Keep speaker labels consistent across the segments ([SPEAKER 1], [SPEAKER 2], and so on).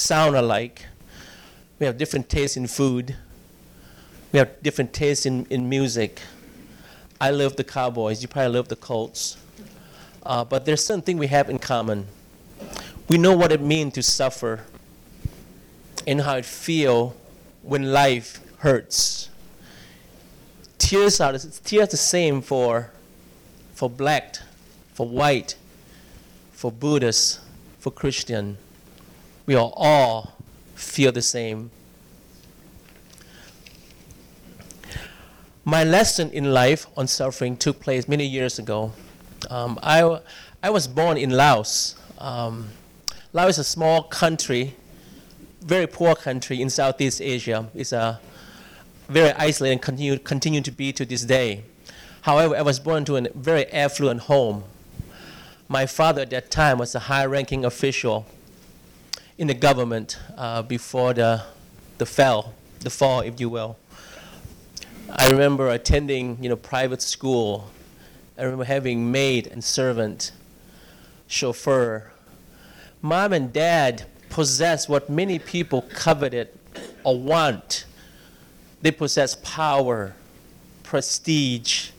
[SPEAKER 1] sound alike. We have different tastes in food. We have different tastes in music. I love the Cowboys. You probably love the Colts. But there's something we have in common. We know what it means to suffer and how it feels when life hurts. Tears are the same for black, for white, for Buddhist, for Christian. We all feel the same. My lesson in life on suffering took place many years ago. I was born in Laos. Laos is a small country, very poor country in Southeast Asia. It's a very isolated and continue to be to this day. However, I was born to a very affluent home. My father at that time was a high-ranking official in the government before the fall, if you will. I remember attending, private school. I remember having maid and servant, chauffeur. Mom and dad possessed what many people coveted or want. They possess power, prestige,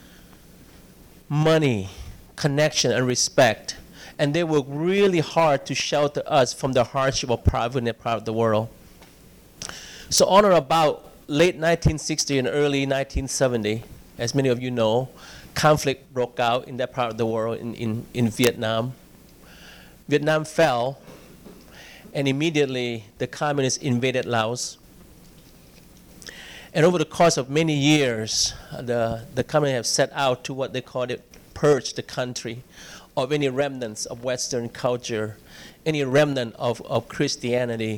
[SPEAKER 1] money, connection, and respect. And they work really hard to shelter us from the hardship of poverty in that part of the world. So on or about late 1960 and early 1970, as many of you know, conflict broke out in that part of the world in Vietnam. Vietnam fell, and immediately the communists invaded Laos. And over the course of many years, the communists have set out to what they called it, purge the country of any remnants of Western culture, any remnant of Christianity.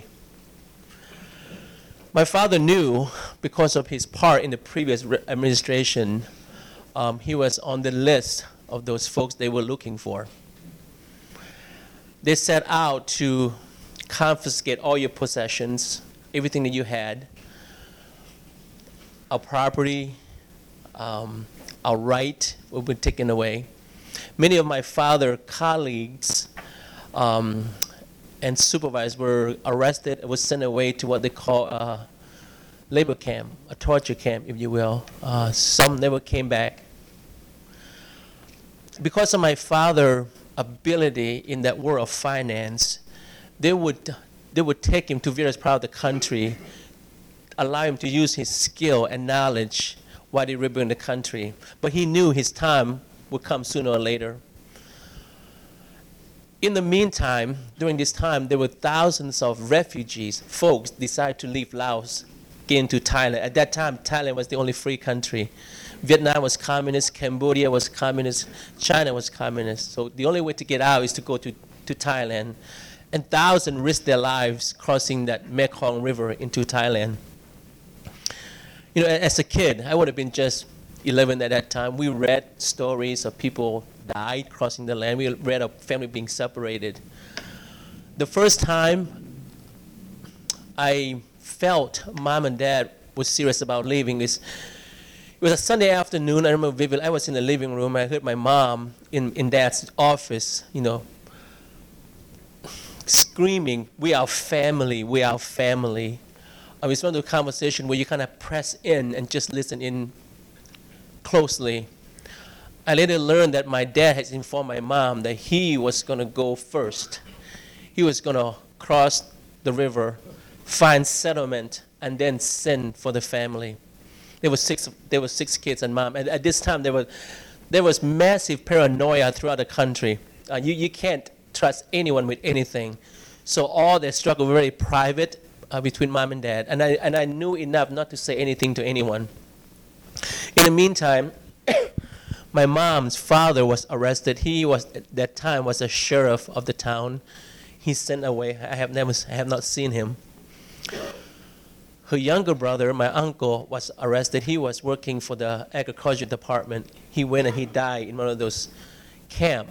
[SPEAKER 1] My father knew, because of his part in the previous administration, he was on the list of those folks they were looking for. They set out to confiscate all your possessions, everything that you had, our property, our right will be taken away. Many of my father's colleagues and supervisors were arrested and were sent away to what they call a labor camp, a torture camp, if you will. Some never came back. Because of my father's ability in that world of finance, they would take him to various parts of the country, allow him to use his skill and knowledge while they rebuild the country. But he knew his time would come sooner or later. In the meantime, during this time, there were thousands of refugees, folks decided to leave Laos, get into Thailand. At that time, Thailand was the only free country. Vietnam was communist, Cambodia was communist, China was communist. So the only way to get out is to go to Thailand. And thousands risked their lives crossing that Mekong River into Thailand. As a kid, I would have been just 11 at that time. We read stories of people died crossing the land. We read of family being separated. The first time I felt mom and dad were serious about leaving is, it was a Sunday afternoon. I remember vividly. I was in the living room. I heard my mom in dad's office, screaming, "We are family, we are family." I was one of the conversation where you kind of press in and just listen in closely. I later learned that my dad had informed my mom that he was going to go first. He was going to cross the river, find settlement, and then send for the family. There were six kids and mom. At this time, there was massive paranoia throughout the country. You can't trust anyone with anything. So all their struggle was very private between mom and dad. And I knew enough not to say anything to anyone. In the meantime, my mom's father was arrested. He was, at that time, was a sheriff of the town. He's sent away. I have not seen him. Her younger brother, my uncle, was arrested. He was working for the agriculture department. He went and he died in one of those camps.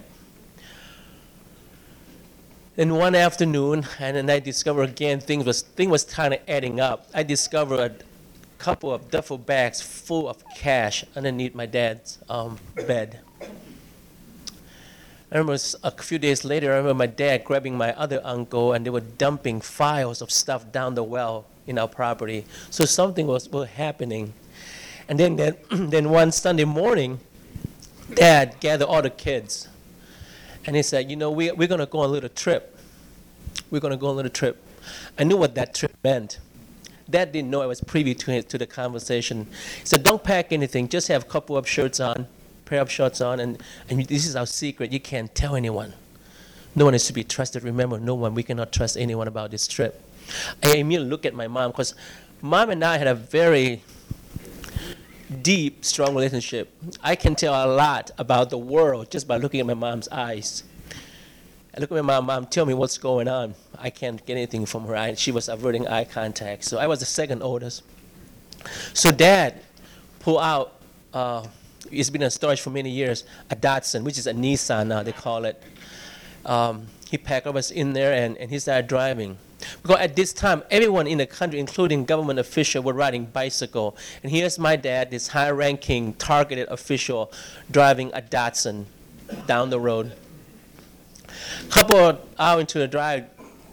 [SPEAKER 1] And one afternoon, and then I discovered again things was kind of adding up. I discovered a couple of duffel bags full of cash underneath my dad's bed. I remember a few days later, I remember my dad grabbing my other uncle, and they were dumping files of stuff down the well in our property. So something was happening. And then one Sunday morning, Dad gathered all the kids, and he said, we're going to go on a little trip. We're going to go on a little trip. I knew what that trip meant. Dad didn't know I was privy to the conversation. He said, don't pack anything. Just have a couple of shirts on, pair of shorts on, and this is our secret. You can't tell anyone. No one is to be trusted. Remember, no one. We cannot trust anyone about this trip. I immediately look at my mom, because Mom and I had a very deep, strong relationship. I can tell a lot about the world just by looking at my mom's eyes. I look at my mom, tell me what's going on. I can't get anything from her eye. She was averting eye contact. So I was the second oldest. So Dad pulled out, it's been in storage for many years, a Datsun, which is a Nissan now, they call it. He packed us in there, and he started driving. Because at this time, everyone in the country, including government officials, were riding bicycle. And here's my dad, this high-ranking, targeted official, driving a Datsun down the road. A couple of hours into the drive,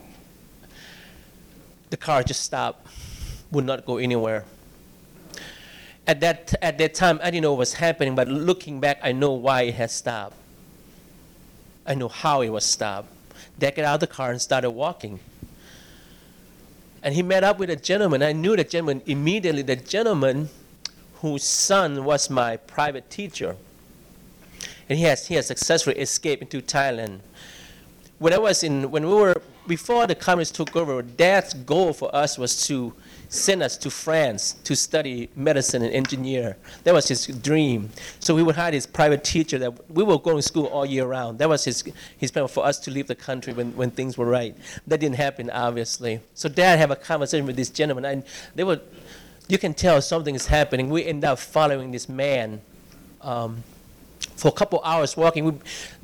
[SPEAKER 1] the car just stopped, would not go anywhere. At that time, I didn't know what was happening, but looking back, I know why it had stopped. I know how it was stopped. Dad got out of the car and started walking. And he met up with a gentleman. I knew the gentleman immediately, the gentleman whose son was my private teacher. And he has successfully escaped into Thailand. Before the communists took over, Dad's goal for us was to send us to France to study medicine and engineer. That was his dream. So we would hire his private teacher. That we were going to school all year round. That was his plan for us to leave the country when things were right. That didn't happen, obviously. So Dad had a conversation with this gentleman, and you can tell something is happening. We end up following this man for a couple hours walking.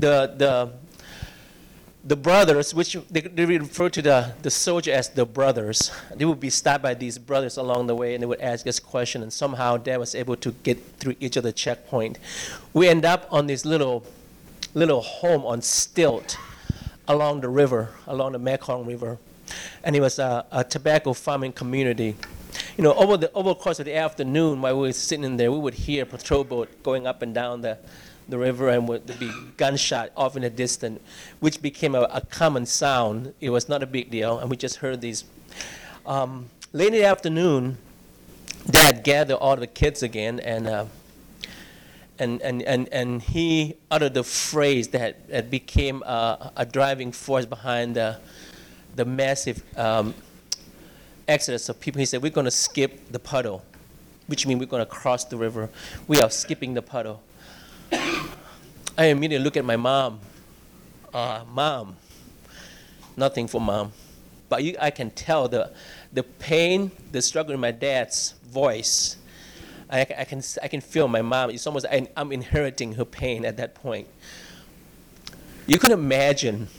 [SPEAKER 1] The brothers, which they refer to the soldier as the brothers, they would be stopped by these brothers along the way, and they would ask us questions, and somehow Dad was able to get through each of the checkpoint. We end up on this little home on stilt along the river, along the Mekong River, and it was a tobacco farming community. Over the course of the afternoon, while we were sitting in there, we would hear a patrol boat going up and down the river, and would be gunshot off in the distance, which became a common sound. It was not a big deal, and we just heard these. Late in the afternoon, Dad gathered all the kids again, and he uttered the phrase that became a driving force behind the massive exodus of people. He said, "We're going to skip the puddle," which means we're going to cross the river. We are skipping the puddle. I immediately look at my mom. Mom. Nothing for Mom. But I can tell the pain, the struggle in my dad's voice. I can feel my mom. It's almost I'm inheriting her pain at that point. You can imagine,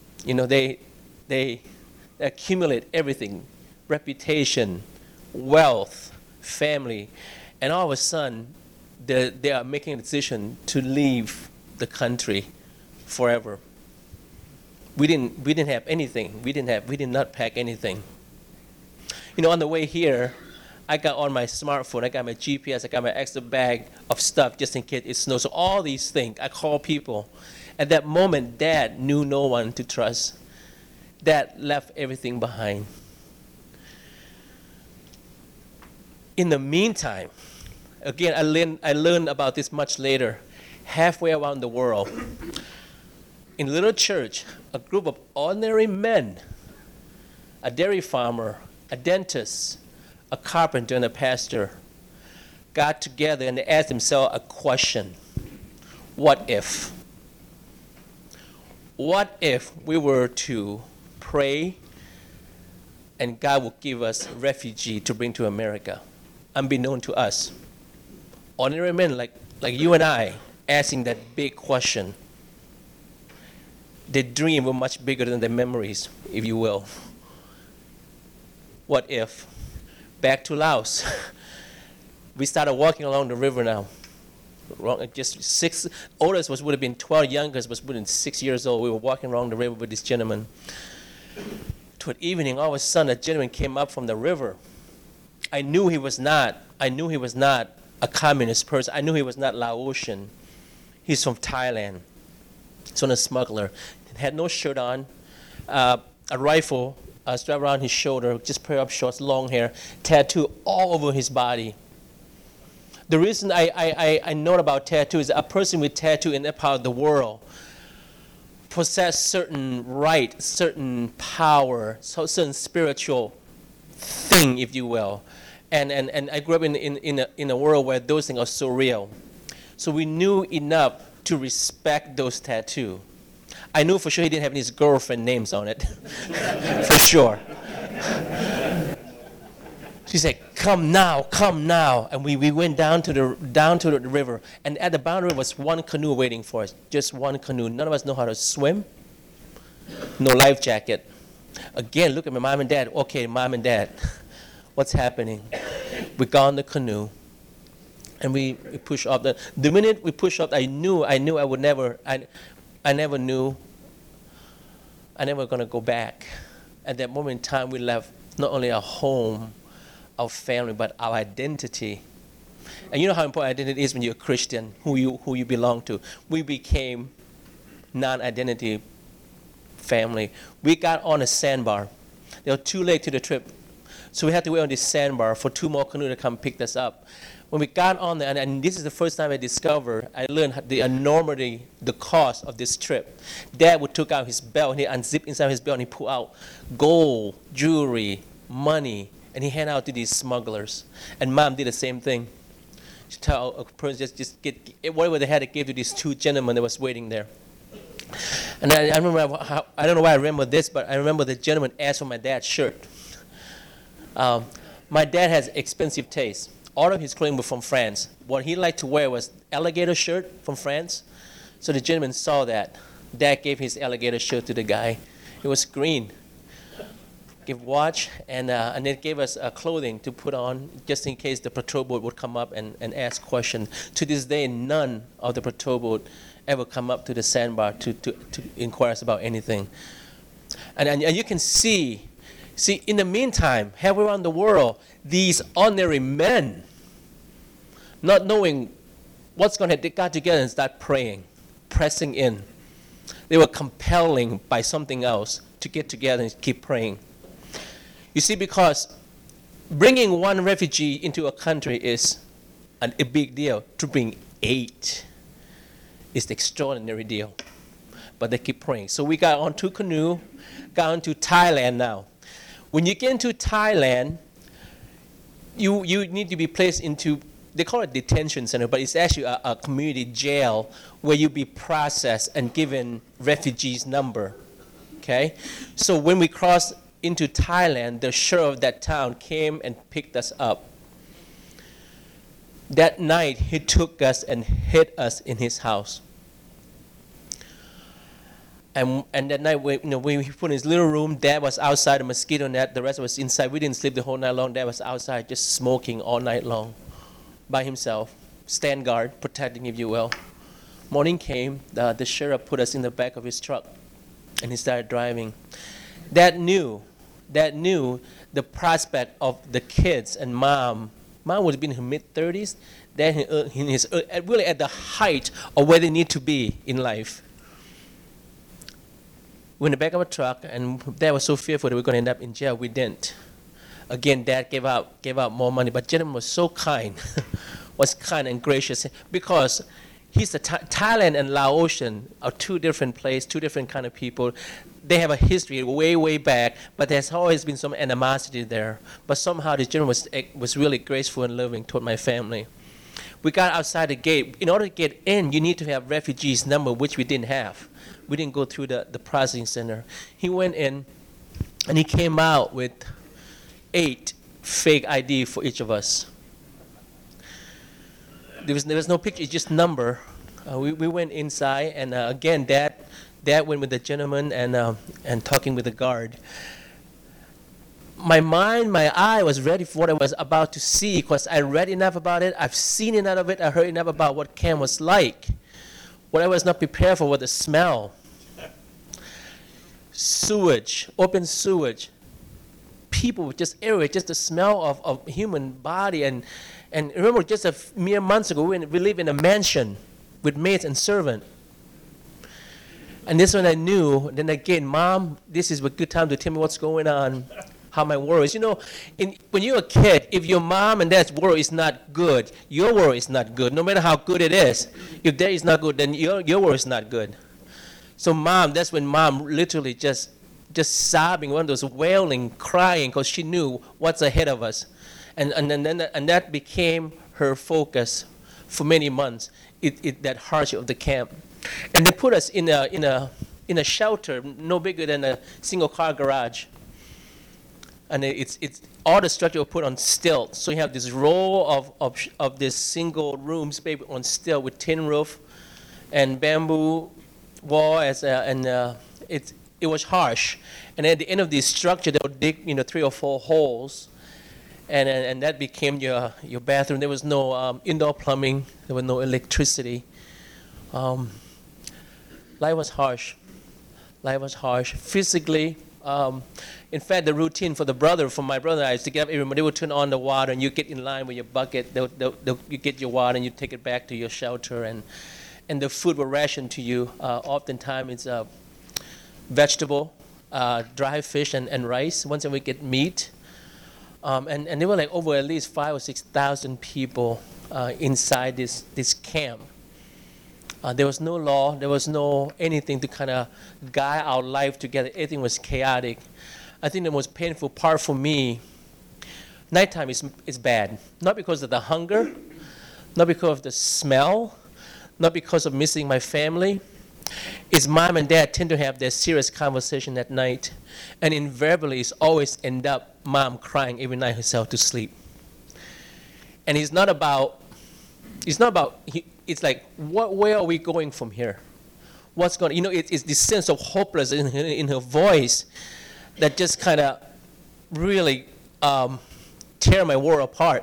[SPEAKER 1] they accumulate everything, reputation, wealth, family, and all of a sudden, they are making a decision to leave the country forever. We didn't have anything. We did not pack anything. On the way here, I got on my smartphone. I got my GPS. I got my extra bag of stuff just in case it snows. So all these things, I call people. At that moment, Dad knew no one to trust. Dad left everything behind. In the meantime, again, I learned about this much later. Halfway around the world, in a little church, a group of ordinary men, a dairy farmer, a dentist, a carpenter, and a pastor, got together and they asked themselves a question. What if? What if we were to pray and God would give us refugee to bring to America, unbeknown to us? Ordinary men like you and I, asking that big question. Their dreams were much bigger than their memories, if you will. What if? Back to Laos. We started walking along the river now. wrong, just 6. Oldest would have been 12, youngest was within 6 years old. We were walking along the river with this gentleman. Toward evening, all of a sudden, a gentleman came up from the river. I knew he was not a communist person. I knew he was not Laotian. He's from Thailand. He's a smuggler. He had no shirt on, a rifle strapped around his shoulder, just pair of shorts, long hair, tattoo all over his body. The reason I know about tattoo is a person with tattoo in that part of the world possess certain right, certain power, certain spiritual thing, if you will. And I grew up in a world where those things are so real. So we knew enough to respect those tattoos. I knew for sure he didn't have his girlfriend names on it, for sure. She said, come now, and we went down to the river, and at the boundary was one canoe waiting for us, just one canoe. None of us know how to swim, no life jacket. Again, look at my mom and dad. Okay, mom and dad, what's happening? We got on the canoe, and we pushed up. The minute we pushed up, I knew I would never. I never knew. I never gonna go back. At that moment in time, we left not only our home, our family, but our identity. And you know how important identity is when you're a Christian, who you belong to. We became non-identity family. We got on a sandbar. There were 2 legs to the trip, so we had to wait on this sandbar for 2 more canoes to come pick us up. When we got on there, and this is the first time I learned the enormity, the cost of this trip. Dad would took out his belt, and he unzipped inside his belt, and he pulled out gold, jewelry, money, and he handed out to these smugglers. And mom did the same thing. She told a person, just get whatever they had to give to these 2 gentlemen that was waiting there. And I remember, I don't know why I remember this, but I remember the gentleman asked for my dad's shirt. My dad has expensive taste. All of his clothing was from France. What he liked to wear was alligator shirt from France. So the gentleman saw that. Dad gave his alligator shirt to the guy. It was green. Give watch, and they gave us clothing to put on just in case the patrol boat would come up and ask questions. To this day, none of the patrol boat ever come up to the sandbar to inquire us about anything. And you can see, in the meantime, halfway around the world, these ordinary men, not knowing what's going to, they got together and start praying, pressing in. They were compelling by something else to get together and keep praying. You see, because bringing one refugee into a country is a big deal. To bring 8 is the extraordinary deal. But they keep praying. So we got on 2 canoes, got into Thailand now. When you get into Thailand, you need to be placed into, they call it detention center, but it's actually a community jail where you be processed and given refugees number. Okay? So when we crossed into Thailand, the sheriff of that town came and picked us up. That night, he took us and hid us in his house. And that night, we put in his little room. Dad was outside, the mosquito net. The rest was inside. We didn't sleep the whole night long. Dad was outside just smoking all night long by himself. Stand guard, protecting, if you will. Morning came. The sheriff put us in the back of his truck, and he started driving. Dad knew the prospect of the kids and mom. Mom would have been in her mid-30s. Dad in his really at the height of where they need to be in life. We're in the back of a truck, and Dad was so fearful that we were going to end up in jail. We didn't. Again, Dad gave out more money, but gentleman was so kind, was kind and gracious, because he's Thailand and Laotian are 2 different places, 2 different kind of people. They have a history way, way back, but there's always been some animosity there. But somehow this gentleman was really graceful and loving toward my family. We got outside the gate. In order to get in, you need to have refugees number, which we didn't have. We didn't go through the processing center. He went in, and he came out with 8 fake ID for each of us. There was no picture, it's just number. We went inside, and again, Dad went with the gentleman and talking with the guard. my mind, my eye was ready for what I was about to see because I read enough about it. I've seen enough of it. I heard enough about what camp was like. What I was not prepared for was the smell. Sewage, open sewage. People just everywhere, just the smell of human body. And remember, just a mere months ago, we live in a mansion with maids and servant. And this one I knew. Then again, Mom, this is a good time to tell me what's going on, how my world is. You know, when you're a kid, if your mom and dad's world is not good, your world is not good. No matter how good it is, if that is not good, then your world is not good. So Mom, that's when Mom literally just sobbing, one of those wailing, crying, because she knew what's ahead of us. And that became her focus for many months, that hardship of the camp. And they put us in a shelter no bigger than a single car garage. And it's all the structure was put on stilts. So you have this row of this single rooms maybe on stilt with tin roof and bamboo wall it was harsh. And at the end of this structure, they would dig 3 or 4 holes, and that became your bathroom. There was no indoor plumbing. There was no electricity. Life was harsh. Life was harsh. Physically, in fact, the routine for my brother and I is to get up every morning. They would turn on the water, and you get in line with your bucket. You get your water, and you take it back to your shelter, and the food will ration to you. Oftentimes, it's vegetable, dry fish, and rice. Once a week, get meat. And there were like over at least 5,000 or 6,000 people inside this camp. There was no law. There was no anything to kind of guide our life together. Everything was chaotic. I think the most painful part for me, nighttime is bad. Not because of the hunger, not because of the smell, not because of missing my family. It's Mom and Dad tend to have their serious conversation at night. And invariably, it's always end up Mom crying every night herself to sleep. And it's like, where are we going from here? What's going, it's this sense of hopelessness in her voice that just kind of really tear my world apart.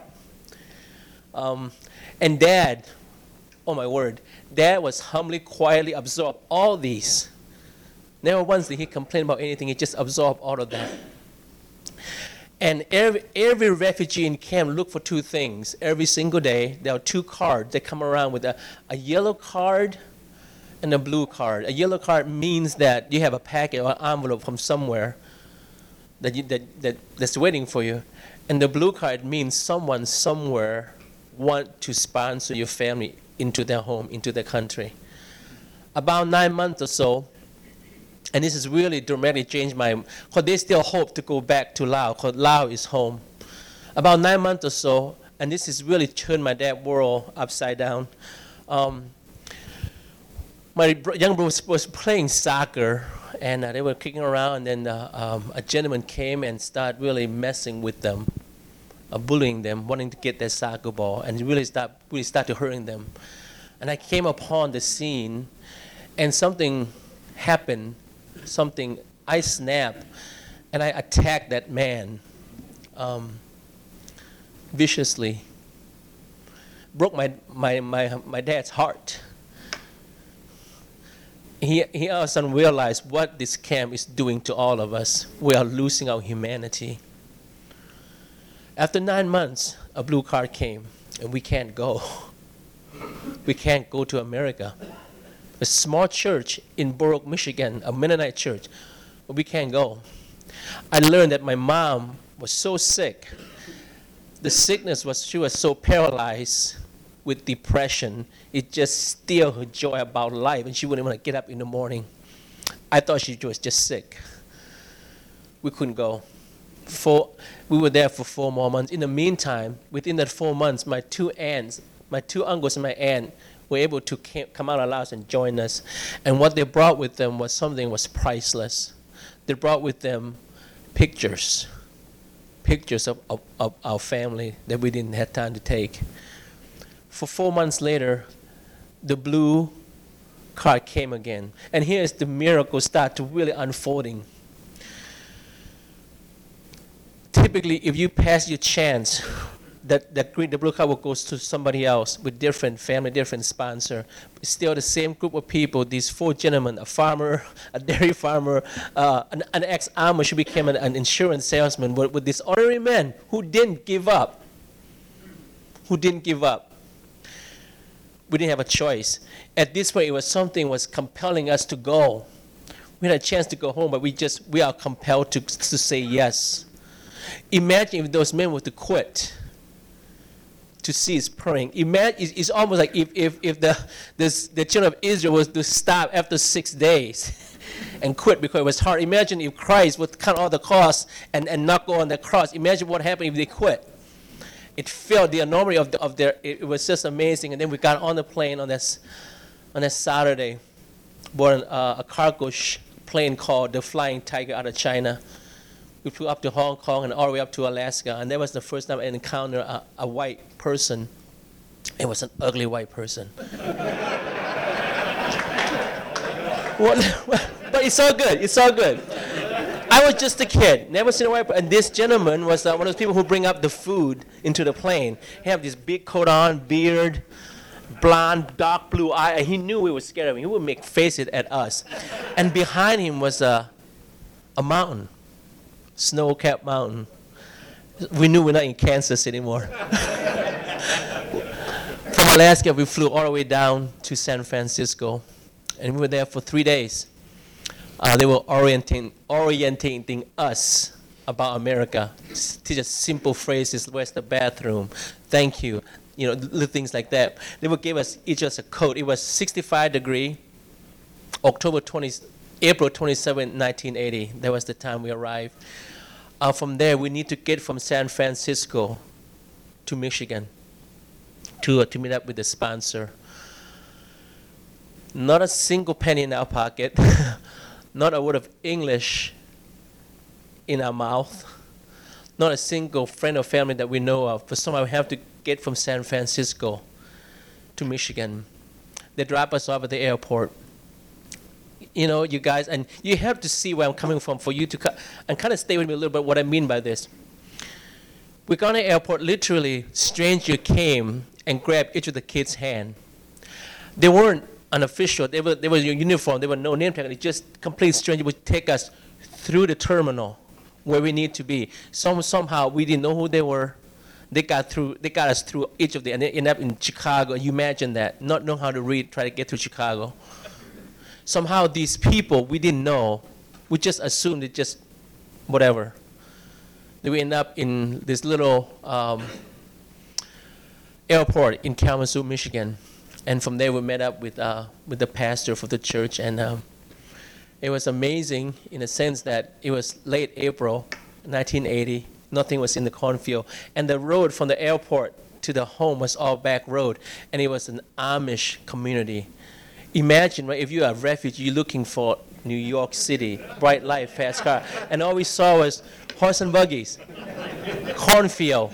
[SPEAKER 1] And Dad, oh my word, Dad was humbly, quietly absorbed all these. Never once did he complain about anything. He just absorbed all of that. And every refugee in camp looked for 2 things. Every single day, there are 2 cards that come around with a yellow card and a blue card. A yellow card means that you have a packet or envelope from somewhere that's waiting for you. And the blue card means someone somewhere want to sponsor your family into their home, into their country. About 9 months or so, and this has really dramatically changed because they still hope to go back to Laos, because Laos is home. About 9 months or so, and this has really turned my dad's world upside down. My young brother was playing soccer, and they were kicking around, and then a gentleman came and started really messing with them, bullying them, wanting to get their soccer ball, and really started hurting them. And I came upon the scene, and something happened. I snapped, and I attacked that man viciously. Broke my dad's heart. He all of a sudden realized what this camp is doing to all of us. We are losing our humanity. After 9 months, a blue card came, and we can't go. We can't go to America. A small church in Borough, Michigan, a Mennonite church, but we can't go. I learned that my mom was so sick. The sickness she was so paralyzed with depression, it just steal her joy about life, and she wouldn't want to get up in the morning. I thought she was just sick. We couldn't go. We were there for 4 more months. In the meantime, within that 4 months, my 2 uncles and my aunt were able to come out of Laos and join us. And what they brought with them was something was priceless. They brought with them pictures of our family that we didn't have time to take. For 4 months later, the blue card came again. And here's the miracle start to really unfolding. typically, if you pass your chance, the blue card will go to somebody else with different family, different sponsor. Still the same group of people, these 4 gentlemen, a farmer, a dairy farmer, an ex-Amish who became an insurance salesman, with this ordinary man who didn't give up. We didn't have a choice. At this point, it was something was compelling us to go. We had a chance to go home, but we are compelled to say yes. Imagine if those men were to quit, to cease praying. Imagine, it's almost like if the children of Israel was to stop after 6 days and quit because it was hard. Imagine if Christ would count all the costs and not go on the cross. Imagine what happened if they quit. It felt the enormity of their, it was just amazing. And then we got on the plane on that Saturday, boarded a cargo plane called the Flying Tiger out of China. We flew up to Hong Kong and all the way up to Alaska, and that was the first time I encountered a white person. It was an ugly white person. But it's all good. It's all good. I was just a kid, never seen a white person. And this gentleman was one of those people who bring up the food into the plane. He had this big coat on, beard, blonde, dark blue eye. He knew we were scared of him. He would make faces at us. And behind him was a mountain. Snow-capped mountain. We knew we're not in Kansas anymore. From Alaska, we flew all the way down to San Francisco, and we were there for 3 days. They were orientating us about America. Teach us simple phrases. Where's the bathroom? Thank you. Little things like that. They would give us each a coat. It was 65 degree. April 27, 1980. That was the time we arrived. From there, we need to get from San Francisco to Michigan to meet up with the sponsor. Not a single penny in our pocket, not a word of English in our mouth, not a single friend or family that we know of. But somehow we have to get from San Francisco to Michigan. They drop us off at the airport. You guys, and you have to see where I'm coming from for you to and kind of stay with me a little bit what I mean by this. We got on the airport, literally, stranger came and grabbed each of the kids' hand. They weren't unofficial. They were in uniform. They were no name tag. They just complete stranger would take us through the terminal where we need to be. Somehow we didn't know who they were. They got us through each of them, and they ended up in Chicago. You imagine that, not know how to read, try to get to Chicago. Somehow these people we didn't know, we just assumed it just whatever. Then we end up in this little airport in Kalamazoo, Michigan, and from there we met up with the pastor for the church, and it was amazing in the sense that it was late April 1980. Nothing was in the cornfield, and the road from the airport to the home was all back road, and it was an Amish community. Imagine, right, if you're a refugee, you're looking for New York City, bright light, fast car, and all we saw was horse and buggies, cornfield,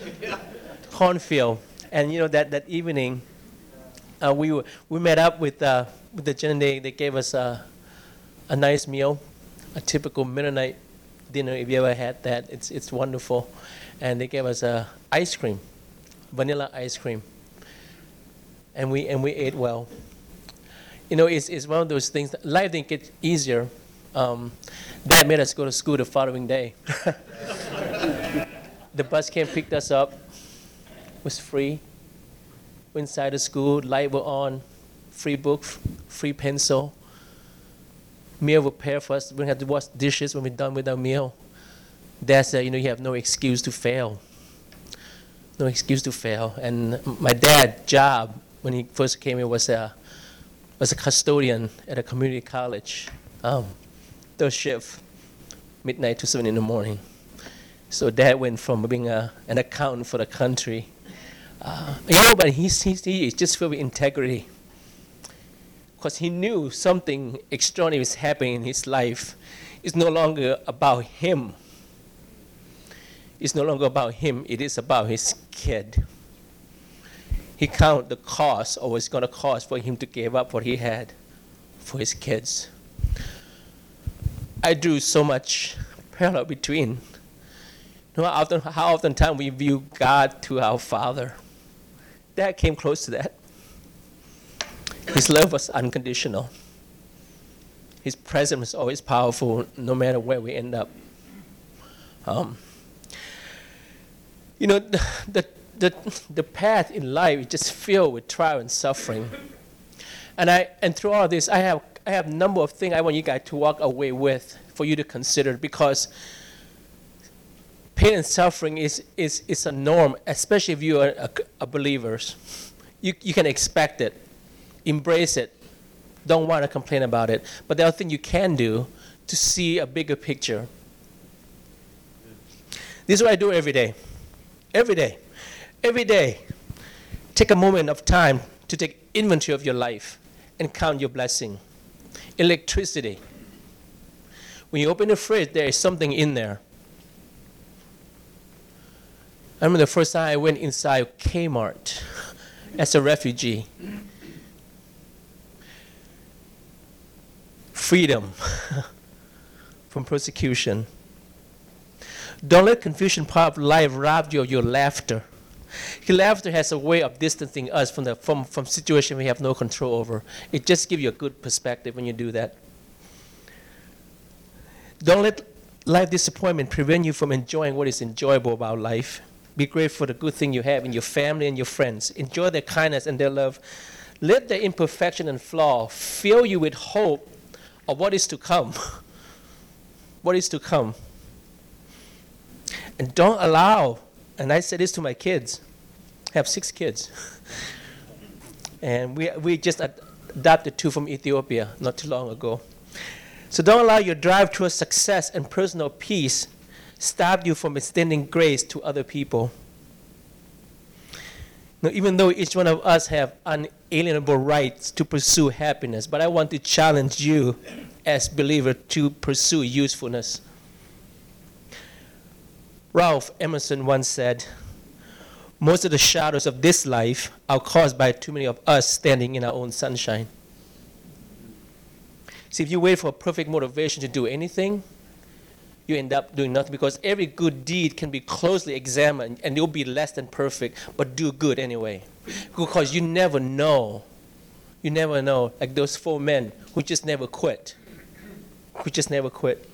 [SPEAKER 1] and that evening, we met up with the gentleman. They gave us a nice meal, a typical Mennonite dinner. If you ever had that, it's wonderful, and they gave us ice cream, vanilla ice cream, and we ate well. It's one of those things that life didn't get easier. Dad made us go to school the following day. The bus came, picked us up. It was free. We inside the school, light were on, free book, free pencil. Meal were prepared for us. We didn't have to wash dishes when we're done with our meal. Dad said, you have no excuse to fail. No excuse to fail. And my dad's job when he first came here was a custodian at a community college, third shift, midnight to 7 in the morning. So Dad went from being an accountant for the country, but he's just filled with integrity, because he knew something extraordinary was happening in his life. It's no longer about him. It's no longer about him. It is about his kid. He counted the cost, or what it's going to cost for him to give up what he had for his kids. I drew so much parallel between You know how often time we view God to our Father. That came close to that. His love was unconditional. His presence is always powerful, no matter where we end up. You know, the path in life is just filled with trial and suffering. And through all this, I have a number of things I want you guys to walk away with for you to consider, because pain and suffering is a norm, especially if you are a believers. You can expect it, embrace it, don't want to complain about it. But there are things you can do to see a bigger picture. This is what I do every day. Every day. Every day. Take a moment of time to take inventory of your life and count your blessing. Electricity. When you open the fridge, there is something in there. I remember the first time I went inside Kmart as a refugee. Freedom from persecution. Don't let confusion part of life rob you of your laughter. Laughter has a way of distancing us from situations we have no control over. It just gives you a good perspective when you do that. Don't let life disappointment prevent you from enjoying what is enjoyable about life. Be grateful for the good thing you have in your family and your friends. Enjoy their kindness and their love. Let their imperfection and flaw fill you with hope of what is to come. What is to come. And don't allow, and I say this to my kids, I have 6 kids. And we just adopted 2 from Ethiopia not too long ago. So don't allow your drive towards success and personal peace stop you from extending grace to other people. Now, even though each one of us have unalienable rights to pursue happiness, but I want to challenge you as believers to pursue usefulness. Ralph Emerson once said, most of the shadows of this life are caused by too many of us standing in our own sunshine. See, if you wait for a perfect motivation to do anything, you end up doing nothing, because every good deed can be closely examined and it will be less than perfect, but do good anyway. Because you never know. You never know. Like those 4 men who just never quit. Who just never quit.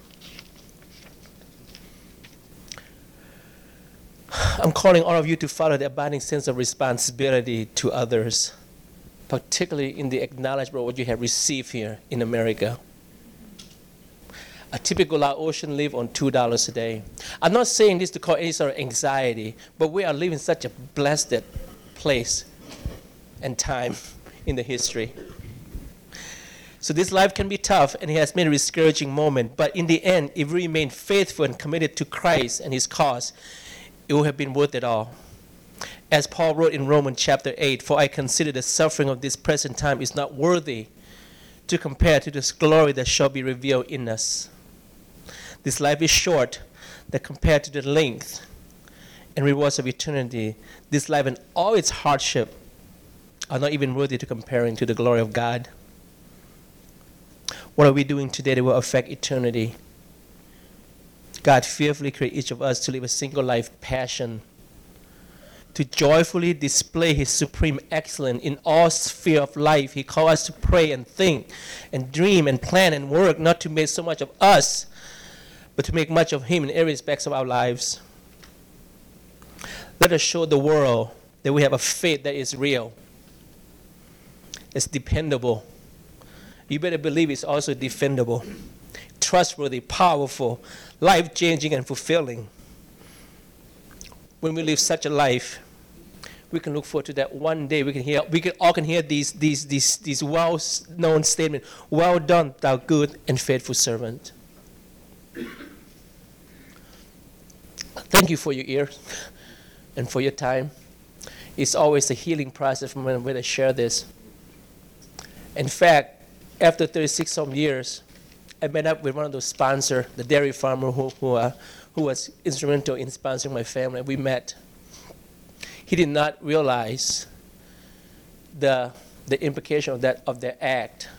[SPEAKER 1] I'm calling all of you to follow the abiding sense of responsibility to others, particularly in the acknowledgement of what you have received here in America. A typical Laotian live on $2 a day. I'm not saying this to cause any sort of anxiety, but we are living such a blessed place and time in the history. So this life can be tough, and it has many discouraging moments, but in the end, if we remain faithful and committed to Christ and his cause, it will have been worth it all. As Paul wrote in Romans chapter 8, for I consider the suffering of this present time is not worthy to compare to this glory that shall be revealed in us. This life is short, that compared to the length and rewards of eternity, this life and all its hardship are not even worthy to comparing to the glory of God. What are we doing today that will affect eternity? God fearfully created each of us to live a single life passion, to joyfully display his supreme excellence in all sphere of life. He called us to pray and think and dream and plan and work, not to make so much of us, but to make much of him in every aspect of our lives. Let us show the world that we have a faith that is real. It's dependable. You better believe it's also defendable, trustworthy, powerful, life-changing, and fulfilling. When we live such a life, we can look forward to that one day. We all can hear these well-known statements. Well done, thou good and faithful servant. Thank you for your ears and for your time. It's always a healing process when I share this. In fact, after 36 some years, I met up with one of those sponsors, the dairy farmer who was instrumental in sponsoring my family. We met. He did not realize the implication of that act